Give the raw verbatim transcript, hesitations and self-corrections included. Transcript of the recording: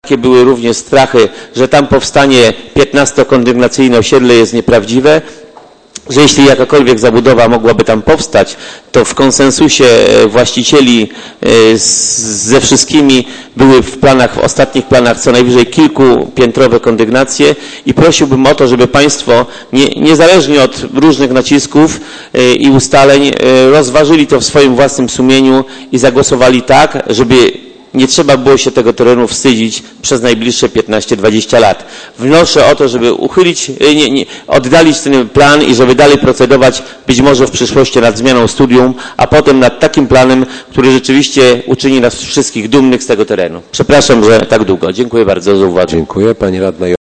takie były również strachy, że tam powstanie piętnastokondygnacyjne osiedle, jest nieprawdziwe, że jeśli jakakolwiek zabudowa mogłaby tam powstać, to w konsensusie właścicieli ze wszystkimi były w planach, w ostatnich planach co najwyżej kilkupiętrowe kondygnacje i prosiłbym o to, żeby Państwo nie, niezależnie od różnych nacisków i ustaleń rozważyli to w swoim własnym sumieniu i zagłosowali tak, żeby nie trzeba było się tego terenu wstydzić przez najbliższe piętnaście dwadzieścia lat. Wnoszę o to, żeby uchylić, nie, nie, oddalić ten plan i żeby dalej procedować być może w przyszłości nad zmianą studium, a potem nad takim planem, który rzeczywiście uczyni nas wszystkich dumnych z tego terenu. Przepraszam, że tak długo. Dziękuję bardzo za uwagę. Dziękuję. Pani radna